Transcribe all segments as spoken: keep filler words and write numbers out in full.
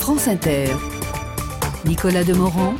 France Inter, Nicolas Demorand,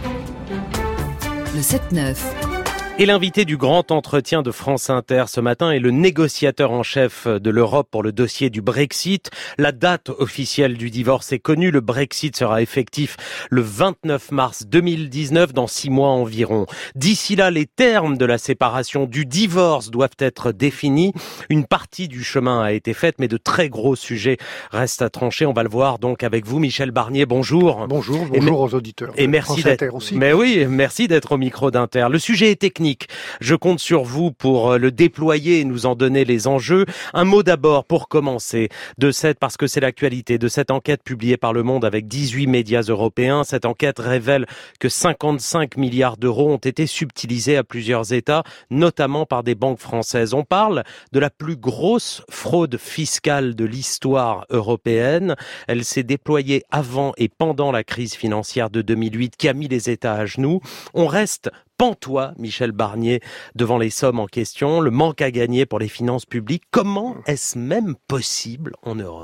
le sept neuf. Et l'invité du grand entretien de France Inter ce matin est le négociateur en chef de l'Europe pour le dossier du Brexit. La date officielle du divorce est connue. Le Brexit sera effectif le vingt-neuf mars deux mille dix-neuf, dans six mois environ. D'ici là, les termes de la séparation, du divorce doivent être définis. Une partie du chemin a été faite, mais de très gros sujets restent à trancher. On va le voir donc avec vous, Michel Barnier. Bonjour. Bonjour, bonjour aux auditeurs. Et merci d'être aussi. Mais oui, merci d'être au micro d'Inter. Le sujet est technique. Je compte sur vous pour le déployer et nous en donner les enjeux. Un mot d'abord pour commencer de cette, parce que c'est l'actualité, de cette enquête publiée par Le Monde avec dix-huit médias européens. Cette enquête révèle que cinquante-cinq milliards d'euros ont été subtilisés à plusieurs États, notamment par des banques françaises. On parle de la plus grosse fraude fiscale de l'histoire européenne. Elle s'est déployée avant et pendant la crise financière de deux mille huit qui a mis les États à genoux. On reste pantois, Michel Barnier, devant les sommes en question, le manque à gagner pour les finances publiques. Comment est-ce même possible en Europe ?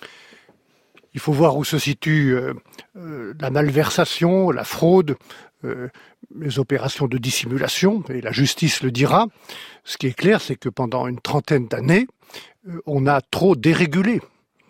Il faut voir où se situe euh, euh, la malversation, la fraude, euh, les opérations de dissimulation, et la justice le dira. Ce qui est clair, c'est que pendant une trentaine d'années, euh, on a trop dérégulé.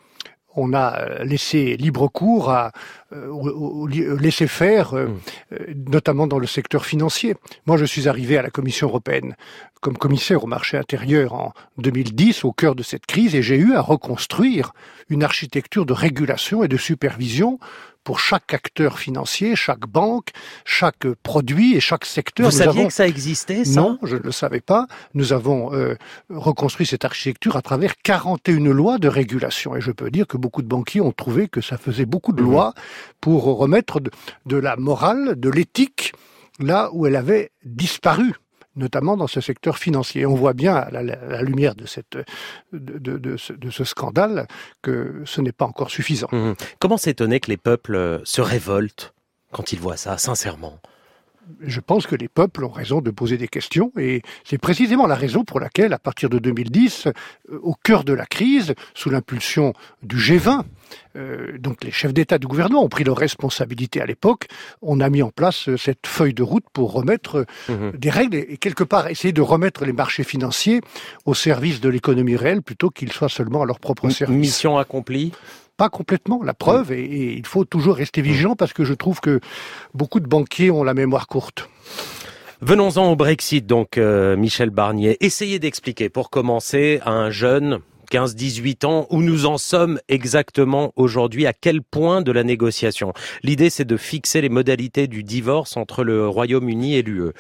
On a laissé libre cours à euh, au, au, laisser faire, euh, mmh. notamment dans le secteur financier. Moi, je suis arrivé à la Commission européenne comme commissaire au marché intérieur en deux mille dix, au cœur de cette crise, et j'ai eu à reconstruire une architecture de régulation et de supervision pour chaque acteur financier, chaque banque, chaque produit et chaque secteur. Vous Nous saviez avons... que ça existait, ça ? Non, je ne le savais pas. Nous avons euh, reconstruit cette architecture à travers quarante et une lois de régulation. Et je peux dire que beaucoup de banquiers ont trouvé que ça faisait beaucoup de mmh. lois pour remettre de, de la morale, de l'éthique, là où elle avait disparu, notamment dans ce secteur financier. On voit bien, à la, la lumière de, cette, de, de, de, ce, de ce scandale, que ce n'est pas encore suffisant. Mmh. Comment s'étonner que les peuples se révoltent quand ils voient ça, sincèrement ? Je pense que les peuples ont raison de poser des questions, et c'est précisément la raison pour laquelle, à partir de deux mille dix, au cœur de la crise, sous l'impulsion du G vingt, euh, donc les chefs d'État et de gouvernement ont pris leurs responsabilités à l'époque, on a mis en place cette feuille de route pour remettre mmh. des règles et, et quelque part essayer de remettre les marchés financiers au service de l'économie réelle plutôt qu'ils soient seulement à leur propre M- service. Mission accomplie ? Pas complètement, la preuve, et, et il faut toujours rester vigilant parce que je trouve que beaucoup de banquiers ont la mémoire courte. Venons-en au Brexit, donc, euh, Michel Barnier. Essayez d'expliquer, pour commencer, à un jeune, quinze dix-huit ans, où nous en sommes exactement aujourd'hui, à quel point de la négociation. L'idée, c'est de fixer les modalités du divorce entre le Royaume-Uni et l'U E.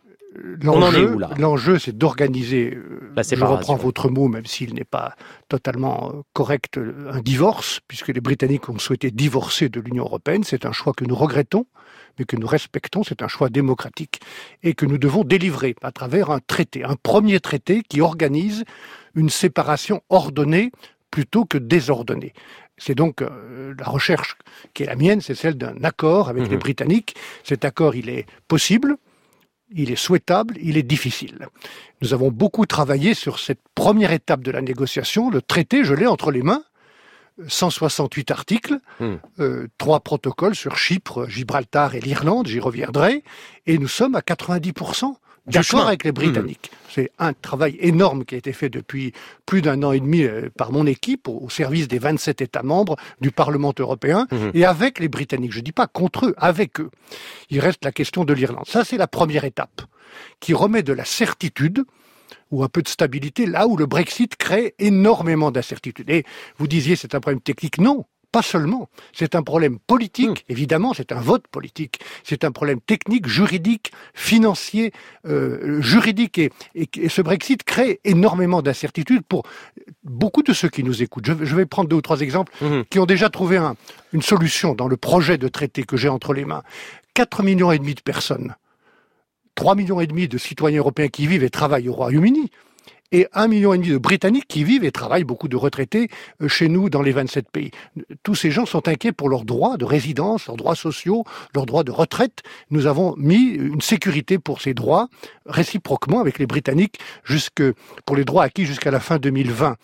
On en est où, là ? L'enjeu, c'est d'organiser, je reprends votre mot, même s'il n'est pas totalement correct, un divorce, puisque les Britanniques ont souhaité divorcer de l'Union européenne. C'est un choix que nous regrettons, mais que nous respectons. C'est un choix démocratique et que nous devons délivrer à travers un traité, un premier traité qui organise une séparation ordonnée plutôt que désordonnée. C'est donc euh, la recherche qui est la mienne, c'est celle d'un accord avec mmh. les Britanniques. Cet accord, il est possible. Il est souhaitable, il est difficile. Nous avons beaucoup travaillé sur cette première étape de la négociation. Le traité, je l'ai entre les mains, cent soixante-huit articles, mmh. euh, trois protocoles sur Chypre, Gibraltar et l'Irlande, j'y reviendrai, et nous sommes à quatre-vingt-dix pour cent d'accord avec les Britanniques. Mmh. C'est un travail énorme qui a été fait depuis plus d'un an et demi euh, par mon équipe au, au service des vingt-sept États membres du Parlement européen mmh. et avec les Britanniques. Je ne dis pas contre eux, avec eux. Il reste la question de l'Irlande. Ça, c'est la première étape qui remet de la certitude ou un peu de stabilité là où le Brexit crée énormément d'incertitudes. Et vous disiez c'est un problème technique. Non. Pas seulement, c'est un problème politique, mmh. évidemment, c'est un vote politique, c'est un problème technique, juridique, financier, euh, juridique, et, et, et ce Brexit crée énormément d'incertitudes pour beaucoup de ceux qui nous écoutent. Je, je vais prendre deux ou trois exemples mmh. qui ont déjà trouvé un, une solution dans le projet de traité que j'ai entre les mains. quatre millions et demi de personnes, trois millions et demi de citoyens européens qui vivent et travaillent au Royaume-Uni, et un million et demi de Britanniques qui vivent et travaillent, beaucoup de retraités, chez nous dans les vingt-sept pays. Tous ces gens sont inquiets pour leurs droits de résidence, leurs droits sociaux, leurs droits de retraite. Nous avons mis une sécurité pour ces droits, réciproquement avec les Britanniques, jusque, pour les droits acquis jusqu'à la fin deux mille vingt.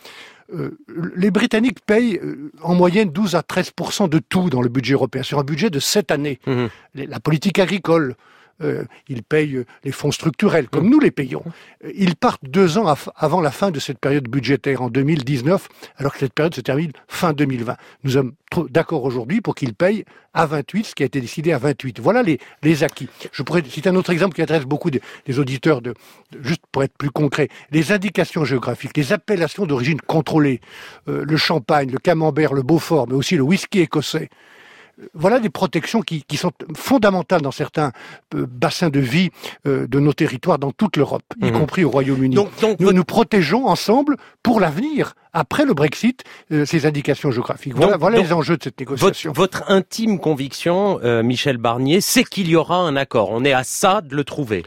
Euh, les Britanniques payent euh, en moyenne douze à treize pour cent de tout dans le budget européen, sur un budget de sept années. Mmh. Les, la politique agricole, Euh, ils payent les fonds structurels, comme mmh. nous les payons. Ils partent deux ans af- avant la fin de cette période budgétaire, en deux mille dix-neuf, alors que cette période se termine fin deux mille vingt. Nous sommes trop d'accord aujourd'hui pour qu'ils payent à vingt-huit, ce qui a été décidé à vingt-huit. Voilà les, les acquis. Je pourrais citer un autre exemple qui intéresse beaucoup des, des auditeurs, de, de, juste pour être plus concret. Les indications géographiques, les appellations d'origine contrôlée, euh, le champagne, le camembert, le beaufort, mais aussi le whisky écossais. Voilà des protections qui, qui sont fondamentales dans certains euh, bassins de vie euh, de nos territoires dans toute l'Europe, mmh. y compris au Royaume-Uni. Donc, donc, nous, votre... nous protégeons ensemble pour l'avenir, après le Brexit, euh, ces indications géographiques. Voilà, donc, voilà donc, les enjeux de cette négociation. Votre, votre intime conviction, euh, Michel Barnier, c'est qu'il y aura un accord. On est à ça de le trouver.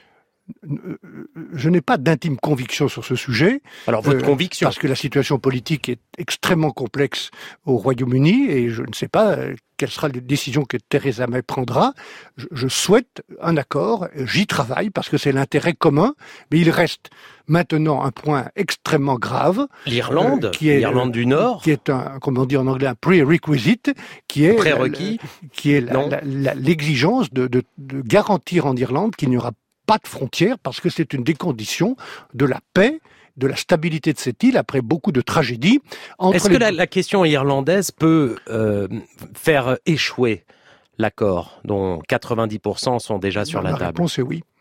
Je n'ai pas d'intime conviction sur ce sujet. Alors votre euh, conviction, parce que la situation politique est extrêmement complexe au Royaume-Uni et je ne sais pas euh, quelle sera la décision que Theresa May prendra. Je, je souhaite un accord, j'y travaille parce que c'est l'intérêt commun, mais il reste maintenant un point extrêmement grave. L'Irlande, euh, qui est l'Irlande du Nord, qui est un, comme on dit en anglais, un prerequisite, qui est prérequis, la, qui est la, la, la, l'exigence de, de, de garantir en Irlande qu'il n'y aura pas de frontières, parce que c'est une des conditions de la paix, de la stabilité de cette île après beaucoup de tragédies. Entre Est-ce les... que la, la question irlandaise peut euh, faire échouer l'accord, dont quatre-vingt-dix pour cent sont déjà sur la, la table? La réponse est oui.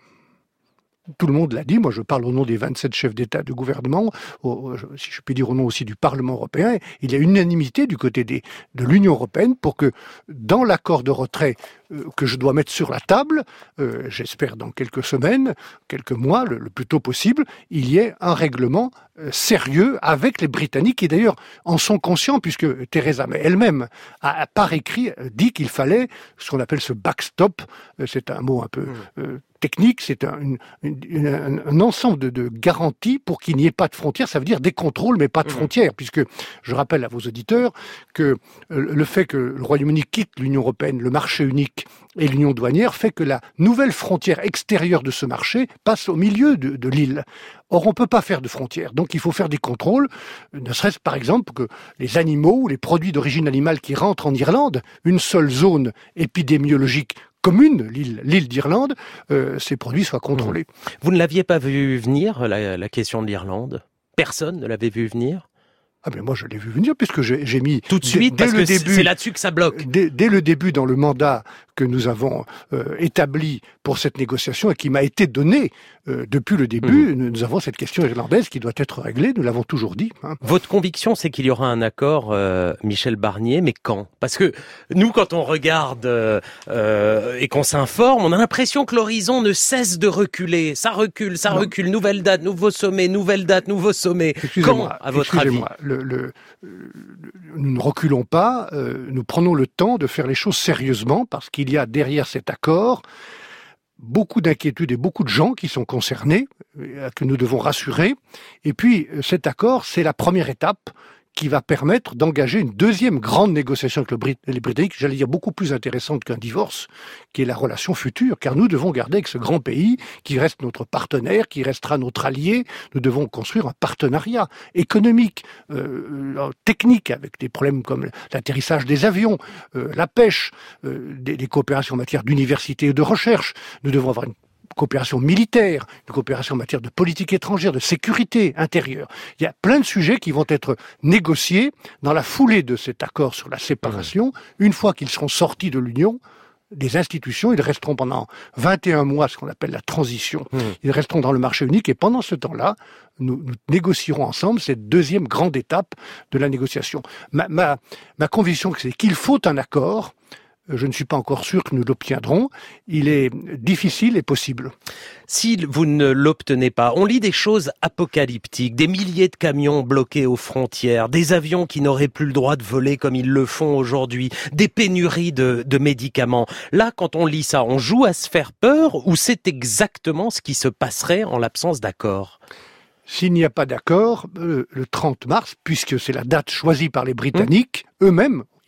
Tout le monde l'a dit, moi je parle au nom des vingt-sept chefs d'État de gouvernement, au, si je puis dire au nom aussi du Parlement européen. Il y a unanimité du côté des, de l'Union européenne pour que dans l'accord de retrait euh, que je dois mettre sur la table, euh, j'espère dans quelques semaines, quelques mois, le, le plus tôt possible, il y ait un règlement euh, sérieux avec les Britanniques qui d'ailleurs en sont conscients puisque Theresa May elle-même a, a par écrit dit qu'il fallait ce qu'on appelle ce backstop, euh, c'est un mot un peu euh, technique, c'est un, une, une, un, un ensemble de, de garanties pour qu'il n'y ait pas de frontières. Ça veut dire des contrôles, mais pas de frontières, puisque je rappelle à vos auditeurs que euh, le fait que le Royaume-Uni quitte l'Union européenne, le marché unique et l'union douanière fait que la nouvelle frontière extérieure de ce marché passe au milieu de, de l'île. Or, on ne peut pas faire de frontières, donc il faut faire des contrôles, ne serait-ce par exemple que les animaux ou les produits d'origine animale qui rentrent en Irlande, une seule zone épidémiologique commune, l'île, l'île d'Irlande, euh, ces produits soient contrôlés. Vous ne l'aviez pas vu venir, la, la question de l'Irlande? Personne ne l'avait vu venir? Ah ben moi je l'ai vu venir puisque j'ai, j'ai mis tout de suite dès, dès parce le que début, c'est là-dessus que ça bloque. Dès, dès le début dans le mandat que nous avons euh, établi pour cette négociation et qui m'a été donné euh, depuis le début, mmh. nous avons cette question irlandaise qui doit être réglée. Nous l'avons toujours dit. Hein. Votre conviction, c'est qu'il y aura un accord, euh, Michel Barnier, mais quand? Parce que nous, quand on regarde euh, euh, et qu'on s'informe, on a l'impression que l'horizon ne cesse de reculer. Ça recule, ça non. recule. Nouvelle date, nouveau sommet, nouvelle date, nouveau sommet. Quand, à votre avis? Le, le, le, nous ne reculons pas, euh, nous prenons le temps de faire les choses sérieusement parce qu'il y a derrière cet accord beaucoup d'inquiétudes et beaucoup de gens qui sont concernés, euh, que nous devons rassurer. Et puis cet accord, c'est la première étape qui va permettre d'engager une deuxième grande négociation avec le Brit- les Britanniques, j'allais dire beaucoup plus intéressante qu'un divorce, qui est la relation future, car nous devons garder avec ce grand pays, qui reste notre partenaire, qui restera notre allié, nous devons construire un partenariat économique, euh, technique, avec des problèmes comme l'atterrissage des avions, euh, la pêche, euh, des, des coopérations en matière d'université et de recherche. Nous devons avoir une coopération militaire, une coopération en matière de politique étrangère, de sécurité intérieure. Il y a plein de sujets qui vont être négociés dans la foulée de cet accord sur la séparation. Mmh. Une fois qu'ils seront sortis de l'Union, les institutions, ils resteront pendant vingt et un mois, ce qu'on appelle la transition. Mmh. Ils resteront dans le marché unique et pendant ce temps-là, nous, nous négocierons ensemble cette deuxième grande étape de la négociation. Ma, ma, ma conviction, c'est qu'il faut un accord. Je ne suis pas encore sûr que nous l'obtiendrons. Il est difficile et possible. Si vous ne l'obtenez pas, on lit des choses apocalyptiques, des milliers de camions bloqués aux frontières, des avions qui n'auraient plus le droit de voler comme ils le font aujourd'hui, des pénuries de, de médicaments. Là, quand on lit ça, on joue à se faire peur ou c'est exactement ce qui se passerait en l'absence d'accord ? S'il n'y a pas d'accord, euh, le trente mars, puisque c'est la date choisie par les Britanniques, mmh. eux-mêmes,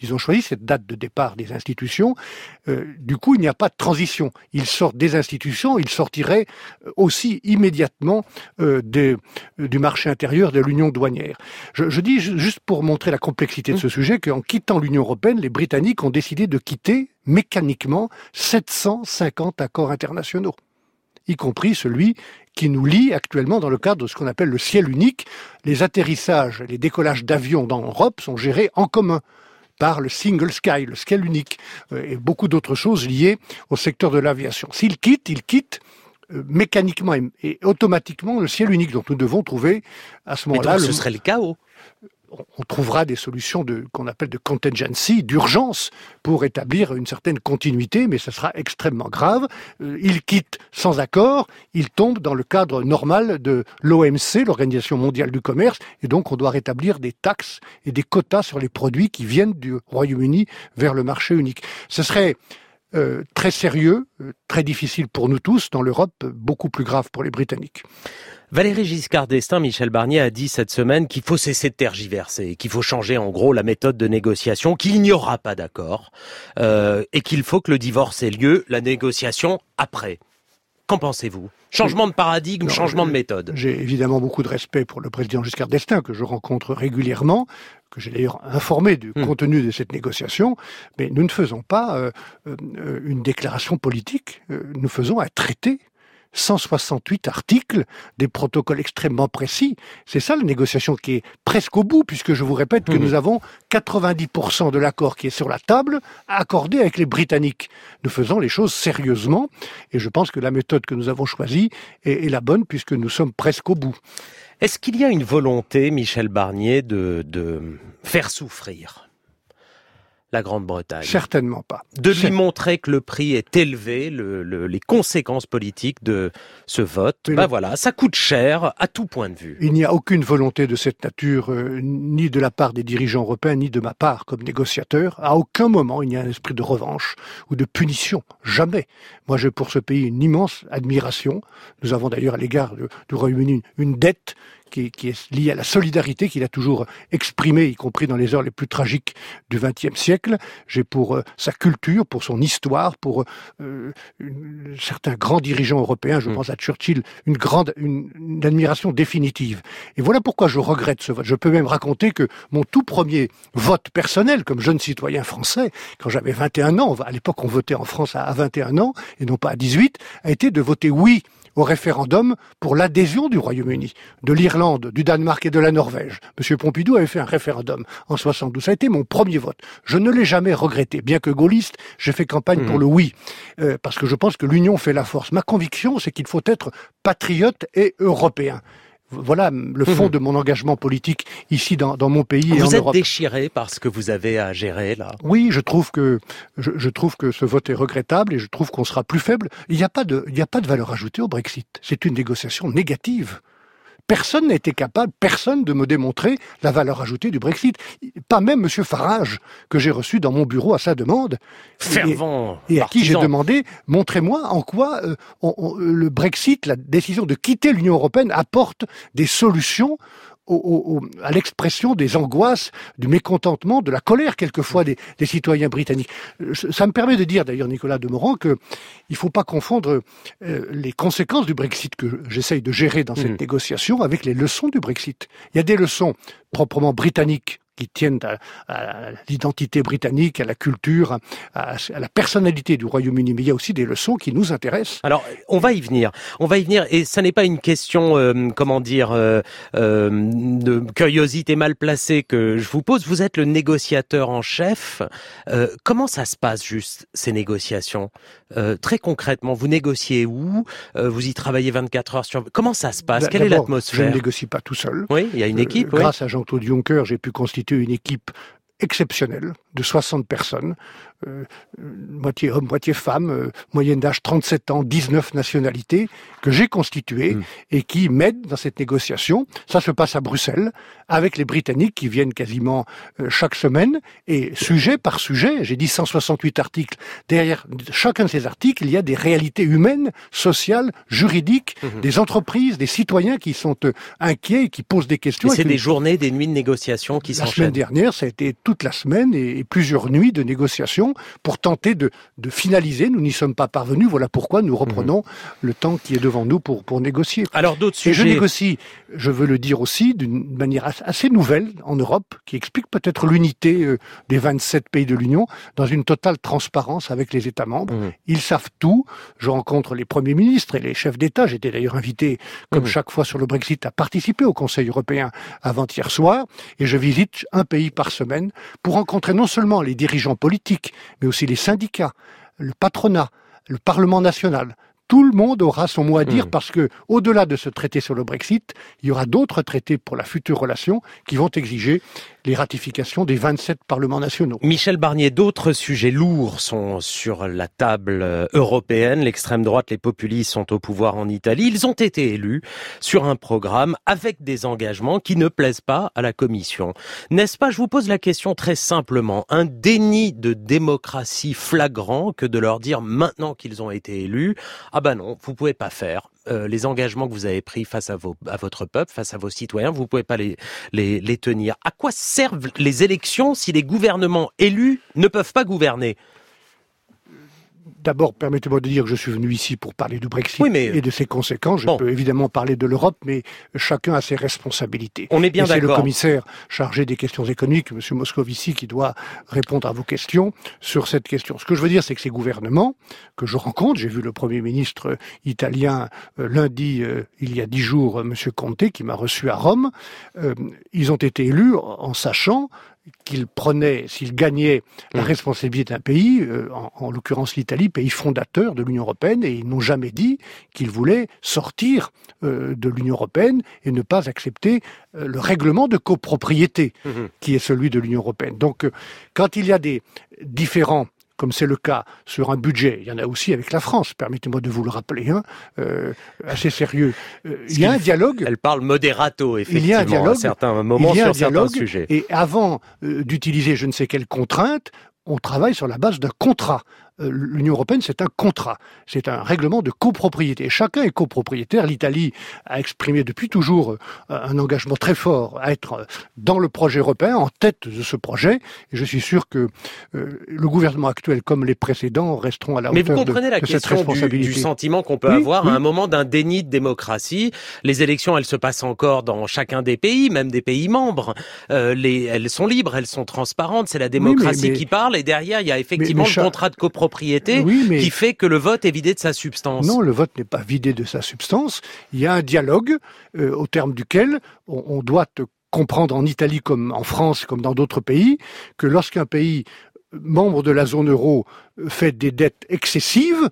Ils ont choisi cette date de départ des institutions. Euh, du coup, il n'y a pas de transition. Ils sortent des institutions, ils sortiraient aussi immédiatement euh, des, euh, du marché intérieur, de l'union douanière. Je, je dis juste pour montrer la complexité de ce sujet qu'en quittant l'Union européenne, les Britanniques ont décidé de quitter mécaniquement sept cent cinquante accords internationaux, y compris celui qui nous lie actuellement dans le cadre de ce qu'on appelle le ciel unique. Les atterrissages, les décollages d'avions dans l'Europe sont gérés en commun par le single sky, le ciel unique, euh, et beaucoup d'autres choses liées au secteur de l'aviation. S'ils quittent, ils quittent euh, mécaniquement et, et automatiquement le ciel unique. Donc nous devons trouver à ce moment-là... Mais donc, le... ce serait le chaos. On trouvera des solutions de, qu'on appelle de contingency, d'urgence, pour établir une certaine continuité, mais ce sera extrêmement grave. Euh, ils quittent sans accord, ils tombent dans le cadre normal de l'O M C, l'Organisation mondiale du commerce, et donc on doit rétablir des taxes et des quotas sur les produits qui viennent du Royaume-Uni vers le marché unique. Ce serait euh, très sérieux, euh, très difficile pour nous tous, dans l'Europe, beaucoup plus grave pour les Britanniques. Valéry Giscard d'Estaing, Michel Barnier a dit cette semaine qu'il faut cesser de tergiverser, qu'il faut changer en gros la méthode de négociation, qu'il n'y aura pas d'accord euh, et qu'il faut que le divorce ait lieu, la négociation après. Qu'en pensez-vous ? Changement de paradigme, non, changement de méthode. J'ai évidemment beaucoup de respect pour le président Giscard d'Estaing, que je rencontre régulièrement, que j'ai d'ailleurs informé du mmh. contenu de cette négociation, mais nous ne faisons pas euh, euh, une déclaration politique, euh, nous faisons un traité. cent soixante-huit articles, des protocoles extrêmement précis. C'est ça la négociation qui est presque au bout, puisque je vous répète que mmh. nous avons quatre-vingt-dix pour cent de l'accord qui est sur la table, accordé avec les Britanniques. Nous faisons les choses sérieusement, et je pense que la méthode que nous avons choisie est, est la bonne, puisque nous sommes presque au bout. Est-ce qu'il y a une volonté, Michel Barnier, de, de faire souffrir la Grande-Bretagne? Certainement pas. De lui montrer que le prix est élevé, le, le, les conséquences politiques de ce vote, ben le... voilà, ça coûte cher à tout point de vue. Il n'y a aucune volonté de cette nature, euh, ni de la part des dirigeants européens, ni de ma part comme négociateur. À aucun moment, il n'y a un esprit de revanche ou de punition. Jamais. Moi, j'ai pour ce pays une immense admiration. Nous avons d'ailleurs à l'égard du, du Royaume-Uni une dette Qui, qui est lié à la solidarité qu'il a toujours exprimée, y compris dans les heures les plus tragiques du vingtième siècle. J'ai pour euh, sa culture, pour son histoire, pour euh, une, certains grands dirigeants européens, je mmh. pense à Churchill, une grande une, une admiration définitive. Et voilà pourquoi je regrette ce vote. Je peux même raconter que mon tout premier vote personnel, comme jeune citoyen français, quand j'avais vingt et un ans, à l'époque on votait en France à vingt et un ans, et non pas à dix-huit, a été de voter oui au référendum pour l'adhésion du Royaume-Uni, de l'Irlande, du Danemark et de la Norvège. Monsieur Pompidou avait fait un référendum en soixante-douze. Ça a été mon premier vote. Je ne l'ai jamais regretté. Bien que gaulliste, j'ai fait campagne mmh. pour le oui. Euh, parce que je pense que l'union fait la force. Ma conviction, c'est qu'il faut être patriote et européen. Voilà le fond mmh. de mon engagement politique ici dans, dans mon pays et en Europe. Vous êtes déchiré par ce que vous avez à gérer là. Oui, je trouve que je, je trouve que ce vote est regrettable et je trouve qu'on sera plus faible. Il n'y a pas de il n'y a pas de valeur ajoutée au Brexit. C'est une négociation négative. Personne n'a été capable, personne de me démontrer la valeur ajoutée du Brexit. Pas même Monsieur Farage, que j'ai reçu dans mon bureau à sa demande. Fervent. Et, et à qui j'ai demandé, montrez-moi en quoi euh, on, on, le Brexit, la décision de quitter l'Union européenne, apporte des solutions Au, au, à l'expression des angoisses, du mécontentement, de la colère quelquefois des, des citoyens britanniques. Ça me permet de dire d'ailleurs, Nicolas Demorand, que il faut pas confondre euh, les conséquences du Brexit que j'essaye de gérer dans cette mmh. négociation avec les leçons du Brexit. Il y a des leçons proprement britanniques qui tiennent à, à l'identité britannique, à la culture, à, à la personnalité du Royaume-Uni. Mais il y a aussi des leçons qui nous intéressent. Alors, on va y venir. On va y venir. Et ça n'est pas une question, euh, comment dire, euh, euh, de curiosité mal placée que je vous pose. Vous êtes le négociateur en chef. Euh, comment ça se passe, juste, ces négociations ? euh, Très concrètement, vous négociez où ? euh, Vous y travaillez vingt-quatre heures sur... Comment ça se passe ? Quelle est l'atmosphère ? Je ne négocie pas tout seul. Oui, il y a une équipe. Euh, oui. Grâce à Jean-Claude Juncker, j'ai pu constituer une équipe exceptionnelle de soixante personnes, euh, moitié hommes, moitié femmes, euh, moyenne d'âge trente-sept ans, dix-neuf nationalités, que j'ai constituées mmh. et qui m'aident dans cette négociation. Ça se passe à Bruxelles, avec les Britanniques qui viennent quasiment euh, chaque semaine, et sujet par sujet, j'ai dit cent soixante-huit articles, derrière chacun de ces articles, il y a des réalités humaines, sociales, juridiques, mmh. des entreprises, des citoyens qui sont euh, inquiets, qui posent des questions. Et c'est et des journées, des nuits de négociation qui s'enchaînent. La semaine dernière, ça a été tout toute la semaine et, et plusieurs nuits de négociations pour tenter de, de finaliser. Nous n'y sommes pas parvenus. Voilà pourquoi nous reprenons mmh. le temps qui est devant nous pour, pour négocier. Alors d'autres sujets... Et je négocie, je veux le dire aussi, d'une manière assez nouvelle en Europe, qui explique peut-être l'unité euh, des vingt-sept pays de l'Union, dans une totale transparence avec les États membres. Mmh. Ils savent tout. Je rencontre les premiers ministres et les chefs d'État. J'étais d'ailleurs invité, comme mmh. chaque fois sur le Brexit, à participer au Conseil européen avant-hier soir. Et je visite un pays par semaine pour rencontrer non seulement les dirigeants politiques, mais aussi les syndicats, le patronat, le Parlement national. Tout le monde aura son mot à dire mmh. parce que, au-delà de ce traité sur le Brexit, il y aura d'autres traités pour la future relation qui vont exiger les ratifications des vingt-sept parlements nationaux. Michel Barnier, d'autres sujets lourds sont sur la table européenne. L'extrême droite, les populistes sont au pouvoir en Italie. Ils ont été élus sur un programme avec des engagements qui ne plaisent pas à la Commission. N'est-ce pas, je vous pose la question très simplement, un déni de démocratie flagrant que de leur dire maintenant qu'ils ont été élus, ah ben non, vous pouvez pas faire. Euh, les engagements que vous avez pris face à, vos, à votre peuple, face à vos citoyens, vous ne pouvez pas les, les, les tenir. À quoi servent les élections si les gouvernements élus ne peuvent pas gouverner ? D'abord, permettez-moi de dire que je suis venu ici pour parler du Brexit oui, mais... et de ses conséquences. Je bon. peux évidemment parler de l'Europe, mais chacun a ses responsabilités. On est bien et d'accord. C'est le commissaire chargé des questions économiques, M. Moscovici, qui doit répondre à vos questions sur cette question. Ce que je veux dire, c'est que ces gouvernements que je rencontre, j'ai vu le Premier ministre italien euh, lundi, euh, il y a dix jours, euh, M. Conte, qui m'a reçu à Rome, euh, ils ont été élus en, en sachant qu'ils prenaient, s'ils gagnaient la responsabilité d'un pays, euh, en, en l'occurrence l'Italie, pays fondateur de l'Union européenne, et ils n'ont jamais dit qu'ils voulaient sortir euh, de l'Union européenne et ne pas accepter euh, le règlement de copropriété mmh. qui est celui de l'Union européenne. Donc, euh, quand il y a des différends, comme c'est le cas sur un budget, il y en a aussi avec la France, permettez-moi de vous le rappeler, hein, euh, assez sérieux. Euh, il y a un dialogue. Elle parle moderato, effectivement, il y a un dialogue, à certains moments il y a sur un dialogue, certains sujets. Et avant euh, d'utiliser je ne sais quelle contrainte, on travaille sur la base d'un contrat. L'Union européenne, c'est un contrat, c'est un règlement de copropriété. Chacun est copropriétaire. L'Italie a exprimé depuis toujours un engagement très fort à être dans le projet européen, en tête de ce projet. Et je suis sûr que euh, le gouvernement actuel, comme les précédents, resteront à la Mais hauteur vous comprenez de, la de question cette responsabilité. Du, du sentiment qu'on peut oui, avoir oui. à un moment d'un déni de démocratie. Les élections, elles se passent encore dans chacun des pays, même des pays membres. Euh, les, elles sont libres, elles sont transparentes. C'est la démocratie oui, mais, mais, qui parle. Et derrière, il y a effectivement mais, mais, le contrat de copropriété. Oui, mais... qui fait que le vote est vidé de sa substance. Non, le vote n'est pas vidé de sa substance. Il y a un dialogue euh, au terme duquel on, on doit comprendre en Italie comme en France, comme dans d'autres pays, que lorsqu'un pays membre de la zone euro fait des dettes excessives,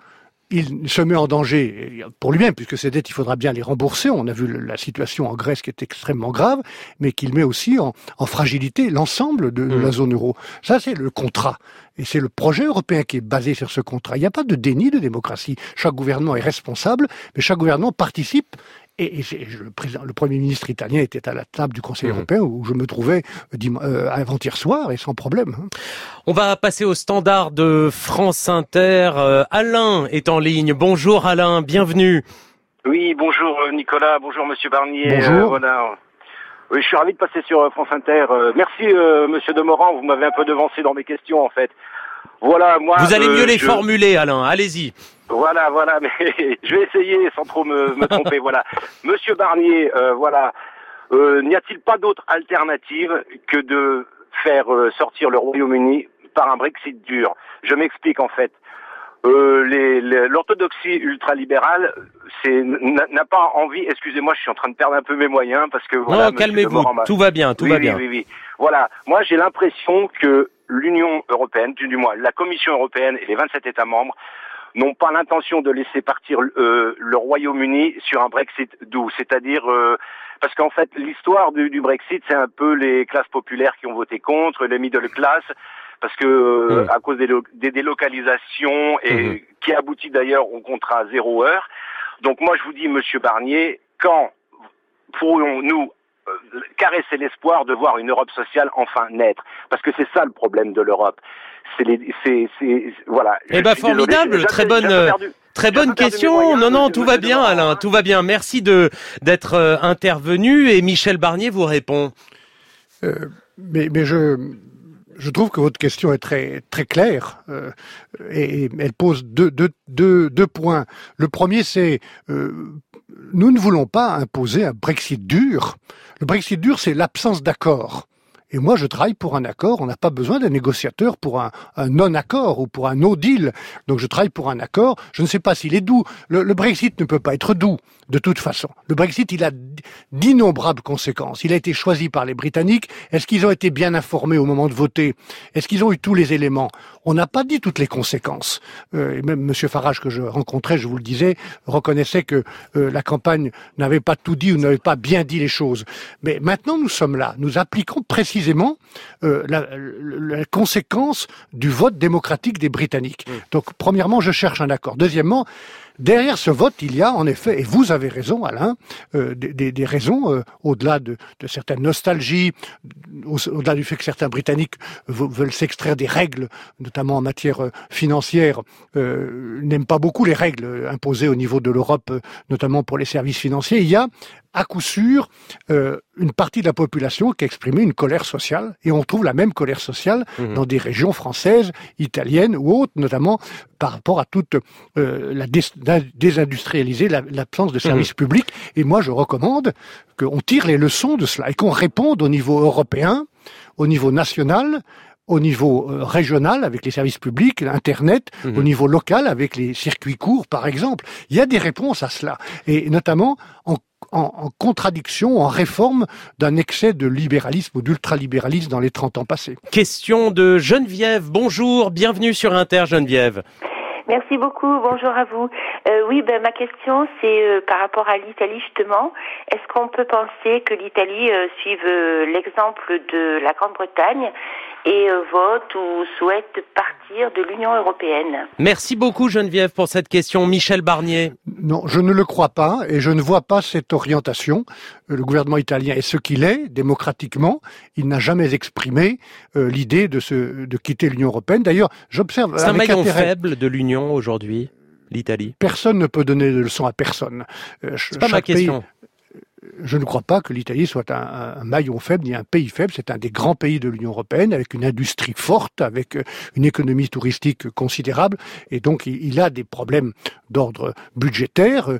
il se met en danger pour lui-même, puisque ces dettes, il faudra bien les rembourser. On a vu la situation en Grèce qui est extrêmement grave, mais qu'il met aussi en, en fragilité l'ensemble de, de la zone euro. Ça, c'est le contrat. Et c'est le projet européen qui est basé sur ce contrat. Il n'y a pas de déni de démocratie. Chaque gouvernement est responsable, mais chaque gouvernement participe. Et, et le, président, le Premier ministre italien était à la table du Conseil mmh. européen où je me trouvais euh, avant-hier soir et sans problème. On va passer au standard de France Inter. Euh, Alain est en ligne. Bonjour Alain, bienvenue. Oui, bonjour Nicolas, bonjour Monsieur Barnier. Bonjour. Euh, voilà. Oui, je suis ravi de passer sur France Inter. Euh, merci euh, Monsieur Demorand, vous m'avez un peu devancé dans mes questions en fait. Voilà, moi. Vous allez euh, mieux les je... formuler, Alain. Allez-y. Voilà, voilà, mais je vais essayer sans trop me, me tromper. Voilà, Monsieur Barnier, euh, voilà, euh, n'y a-t-il pas d'autre alternative que de faire euh, sortir le Royaume-Uni par un Brexit dur? Je m'explique en fait. Euh, les, les, l'orthodoxie ultralibérale, c'est n'a pas envie. Excusez-moi, je suis en train de perdre un peu mes moyens parce que voilà. Non, calmez-vous. Tout va bien, tout oui, va oui, bien. Oui, oui, oui. Voilà. Moi, j'ai l'impression que l'Union européenne, du, du moins la Commission européenne et les vingt-sept États membres n'ont pas l'intention de laisser partir euh, le Royaume-Uni sur un Brexit doux, c'est-à-dire euh, parce qu'en fait l'histoire du, du Brexit, c'est un peu les classes populaires qui ont voté contre, les middle class, parce que euh, mmh. à cause des, des délocalisations et mmh. qui aboutit d'ailleurs au contrat zéro heure. Donc moi je vous dis, Monsieur Barnier, quand pourrons-nous euh, caresser l'espoir de voir une Europe sociale enfin naître? Parce que c'est ça le problème de l'Europe. C'est les, c'est, c'est, voilà. Eh ben formidable, désolé, très bonne, perdu, très bonne question. Moyens, non, non, tout va bien, Alain, tout va bien. Merci de d'être euh, intervenu et Michel Barnier vous répond. Euh, mais, mais je Je trouve que votre question est très très claire euh, et elle pose deux, deux, deux, deux points. Le premier, c'est euh, nous ne voulons pas imposer un Brexit dur. Le Brexit dur, c'est l'absence d'accord. Et moi, je travaille pour un accord. On n'a pas besoin d'un négociateur pour un, un non-accord ou pour un no deal. Donc, je travaille pour un accord. Je ne sais pas s'il est doux. Le, le Brexit ne peut pas être doux, de toute façon. Le Brexit, il a d'innombrables conséquences. Il a été choisi par les Britanniques. Est-ce qu'ils ont été bien informés au moment de voter? Est-ce qu'ils ont eu tous les éléments? On n'a pas dit toutes les conséquences. Euh, et même M. Farage, que je rencontrais, je vous le disais, reconnaissait que euh, la campagne n'avait pas tout dit ou n'avait pas bien dit les choses. Mais maintenant, nous sommes là. Nous appliquons précisément précisément euh, la, la, la conséquence du vote démocratique des Britanniques. Mmh. Donc, premièrement, je cherche un accord. Deuxièmement, derrière ce vote, il y a en effet, et vous avez raison, Alain, euh, des, des, des raisons, euh, au-delà de, de certaines nostalgies, au, au-delà du fait que certains Britanniques veulent s'extraire des règles, notamment en matière euh, financière, euh, n'aiment pas beaucoup les règles imposées au niveau de l'Europe, euh, notamment pour les services financiers. Il y a, à coup sûr, euh, une partie de la population qui a exprimé une colère sociale, et on trouve la même colère sociale mmh. dans des régions françaises, italiennes ou autres, notamment par rapport à toute euh, la dé- désindustrialiser la, l'absence de services mmh. publics. Et moi, je recommande qu'on tire les leçons de cela et qu'on réponde au niveau européen, au niveau national, au niveau euh, régional avec les services publics, Internet, mmh. au niveau local avec les circuits courts, par exemple. Il y a des réponses à cela. Et notamment en En, en contradiction, en réforme d'un excès de libéralisme ou d'ultralibéralisme dans les trente ans passés. Question de Geneviève. Bonjour, bienvenue sur Inter, Geneviève. Merci beaucoup, bonjour à vous. Euh, oui, ben ma question c'est euh, par rapport à l'Italie justement. Est-ce qu'on peut penser que l'Italie euh, suive euh, l'exemple de la Grande-Bretagne et euh, vote ou souhaite partir de l'Union européenne? Merci beaucoup Geneviève pour cette question. Michel Barnier. Non, je ne le crois pas et je ne vois pas cette orientation. Le gouvernement italien est ce qu'il est, démocratiquement. Il n'a jamais exprimé euh, l'idée de, se, de quitter l'Union européenne. D'ailleurs, j'observe... C'est un maillon intérêt... faible de l'Union aujourd'hui, l'Italie. Personne ne peut donner de leçons à personne. Euh, C'est pas ma question. Pays... Je ne crois pas que l'Italie soit un, un maillon faible ni un pays faible. C'est un des grands pays de l'Union européenne avec une industrie forte, avec une économie touristique considérable. Et donc, il, il a des problèmes d'ordre budgétaire.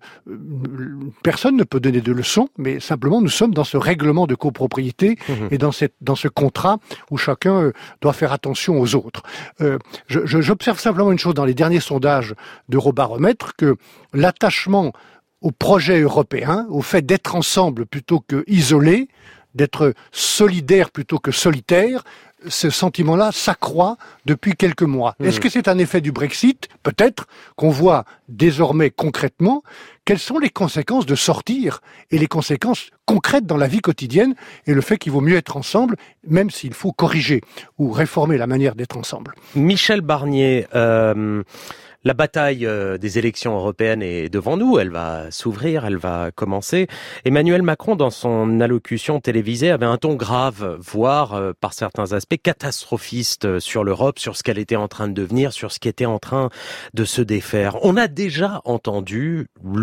Personne ne peut donner de leçons, mais simplement, nous sommes dans ce règlement de copropriété mmh. et dans, cette, dans ce contrat où chacun doit faire attention aux autres. Euh, je, je, j'observe simplement une chose dans les derniers sondages d'Eurobaromètre, que l'attachement au projet européen, au fait d'être ensemble plutôt que isolé, d'être solidaire plutôt que solitaire, ce sentiment-là s'accroît depuis quelques mois. Mmh. Est-ce que c'est un effet du Brexit? Peut-être qu'on voit désormais concrètement quelles sont les conséquences de sortir et les conséquences concrètes dans la vie quotidienne et le fait qu'il vaut mieux être ensemble, même s'il faut corriger ou réformer la manière d'être ensemble. Michel Barnier, euh... la bataille des élections européennes est devant nous, elle va s'ouvrir, elle va commencer. Emmanuel Macron, dans son allocution télévisée, avait un ton grave, voire, par certains aspects, catastrophiste sur l'Europe, sur ce qu'elle était en train de devenir, sur ce qui était en train de se défaire. On a déjà entendu,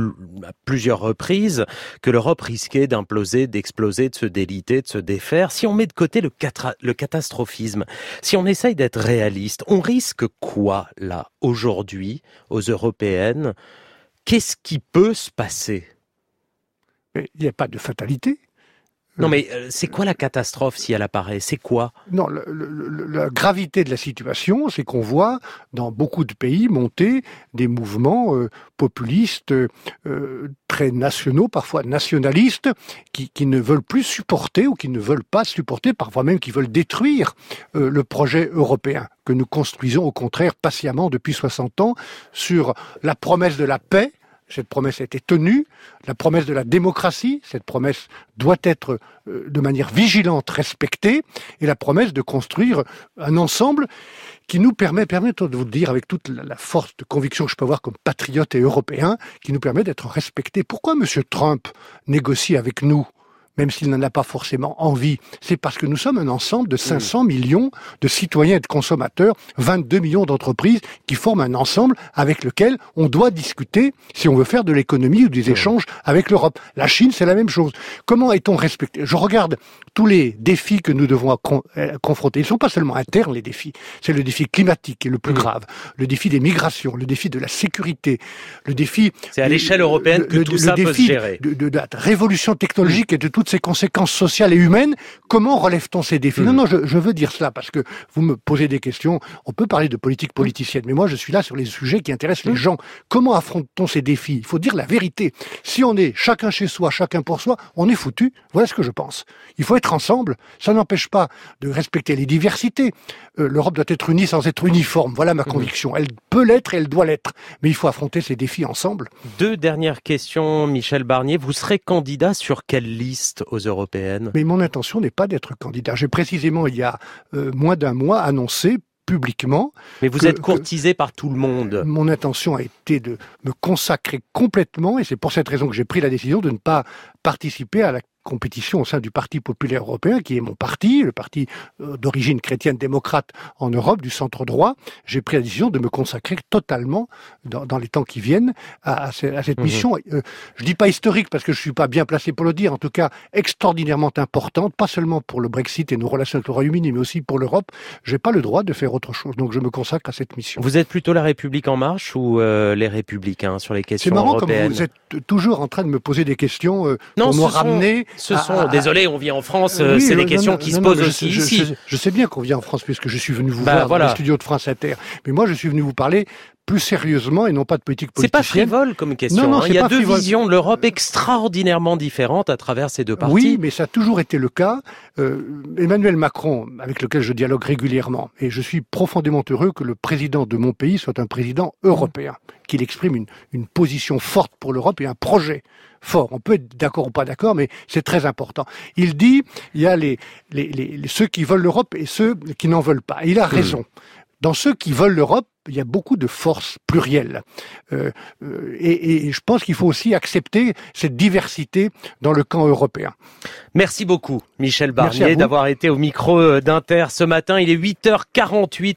à plusieurs reprises, que l'Europe risquait d'imploser, d'exploser, de se déliter, de se défaire. Si on met de côté le, catra- le catastrophisme, si on essaye d'être réaliste, on risque quoi, là, aujourd'hui, aux européennes? Qu'est-ce qui peut se passer? Il n'y a pas de fatalité. Non, mais c'est quoi la catastrophe si elle apparaît? C'est quoi? Non, le, le, la gravité de la situation, c'est qu'on voit dans beaucoup de pays monter des mouvements euh, populistes, euh, très nationaux, parfois nationalistes, qui, qui ne veulent plus supporter ou qui ne veulent pas supporter, parfois même qui veulent détruire euh, le projet européen que nous construisons au contraire patiemment depuis soixante ans sur la promesse de la paix. Cette promesse a été tenue, la promesse de la démocratie, cette promesse doit être euh, de manière vigilante respectée, et la promesse de construire un ensemble qui nous permet, permet de vous le dire avec toute la, la force de conviction que je peux avoir comme patriote et européen, qui nous permet d'être respectés. Pourquoi M. Trump négocie avec nous ? Même s'il n'en a pas forcément envie, c'est parce que nous sommes un ensemble de cinq cents millions de citoyens et de consommateurs, vingt-deux millions d'entreprises qui forment un ensemble avec lequel on doit discuter si on veut faire de l'économie ou des échanges avec l'Europe. La Chine, c'est la même chose. Comment est-on respecté? Je regarde tous les défis que nous devons confronter. Ils ne sont pas seulement internes, les défis. C'est le défi climatique qui est le plus mmh. grave, le défi des migrations, le défi de la sécurité, le défi... C'est à l'échelle européenne le, que le, tout le ça peut se gérer. De, de, de la révolution technologique mmh. et de toutes ses conséquences sociales et humaines. Comment relève-t-on ces défis ? mmh. Non, non, je, je veux dire cela parce que vous me posez des questions. On peut parler de politique politicienne, mais moi je suis là sur les sujets qui intéressent mmh. les gens. Comment affronte-t-on ces défis ? Il faut dire la vérité. Si on est chacun chez soi, chacun pour soi, on est foutu. Voilà ce que je pense. Il faut être ensemble. Ça n'empêche pas de respecter les diversités. Euh, L'Europe doit être unie sans être uniforme. Voilà ma conviction. Elle peut l'être et elle doit l'être. Mais il faut affronter ces défis ensemble. Deux dernières questions, Michel Barnier. Vous serez candidat sur quelle liste aux européennes ? Mais mon intention n'est pas d'être candidat. J'ai précisément, il y a euh, moins d'un mois, annoncé publiquement. Mais vous que, êtes courtisé par tout le monde. Mon intention a été de me consacrer complètement, et c'est pour cette raison que j'ai pris la décision de ne pas participer à la compétition au sein du Parti populaire européen, qui est mon parti, le parti euh, d'origine chrétienne démocrate en Europe, du centre droit. J'ai pris la décision de me consacrer totalement, dans, dans les temps qui viennent, à, à, à cette mmh. mission. Euh, je dis pas historique parce que je suis pas bien placé pour le dire, en tout cas extraordinairement importante, pas seulement pour le Brexit et nos relations avec le Royaume-Uni, mais aussi pour l'Europe. J'ai pas le droit de faire autre chose, donc je me consacre à cette mission. Vous êtes plutôt la République en marche ou euh, les Républicains sur les questions européennes ? C'est marrant comme vous êtes toujours en train de me poser des questions euh, non, pour me ramener... Sont... Ce sont, à, désolé, on vit en France, oui, c'est des non, questions non, qui non, se non, posent je, aussi je, ici. Je, je sais bien qu'on vit en France puisque je suis venu vous bah, voir voilà. dans les studios de France Inter. Mais moi, je suis venu vous parler plus sérieusement et non pas de politique politicienne. C'est pas frivole comme question. Non, non, hein. Il y a deux frivole. visions de l'Europe extraordinairement différentes à travers ces deux partis. Oui, mais ça a toujours été le cas. Euh, Emmanuel Macron, avec lequel je dialogue régulièrement, et je suis profondément heureux que le président de mon pays soit un président européen, qu'il exprime une, une position forte pour l'Europe et un projet fort. On peut être d'accord ou pas d'accord, mais c'est très important. Il dit, il y a les, les, les, les ceux qui veulent l'Europe et ceux qui n'en veulent pas. Et il a raison. Mmh. Dans ceux qui veulent l'Europe, il y a beaucoup de forces plurielles. Euh, euh, et, et je pense qu'il faut aussi accepter cette diversité dans le camp européen. Merci beaucoup, Michel Barnier, d'avoir été au micro d'Inter ce matin. Il est huit heures quarante-huit.